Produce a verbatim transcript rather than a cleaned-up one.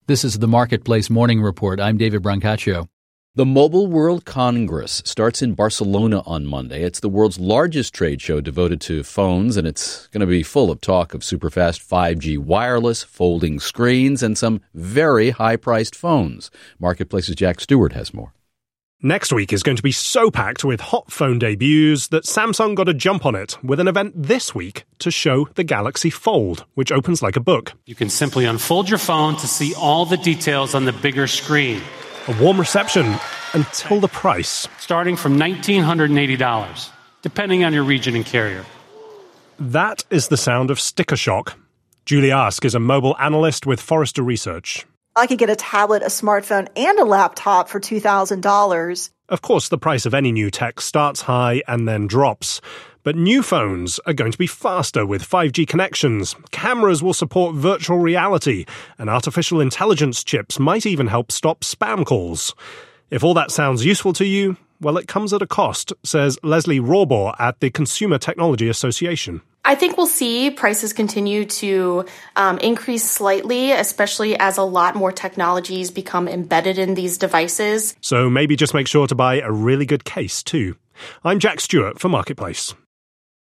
This is the Marketplace Morning Report. I'm David Brancaccio. The Mobile World Congress starts in Barcelona on Monday. It's the world's largest trade show devoted to phones, and it's going to be full of talk of superfast five G wireless, folding screens, and some very high-priced phones. Marketplace's Jack Stewart has more. Next week is going to be so packed with hot phone debuts that Samsung got a jump on it with an event this week to show the Galaxy Fold, which opens like a book. You can simply unfold your phone to see all the details on the bigger screen. A warm reception until the price. Starting from one thousand nine hundred eighty dollars, depending on your region and carrier. That is the sound of sticker shock. Julie Ask is a mobile analyst with Forrester Research. I could get a tablet, a smartphone, and a laptop for two thousand dollars. Of course, the price of any new tech starts high and then drops. But new phones are going to be faster with five G connections. Cameras will support virtual reality, and artificial intelligence chips might even help stop spam calls. If all that sounds useful to you, well, it comes at a cost, says Leslie Rohrbauer at the Consumer Technology Association. I think we'll see prices continue to um, increase slightly, especially as a lot more technologies become embedded in these devices. So maybe just make sure to buy a really good case, too. I'm Jack Stewart for Marketplace.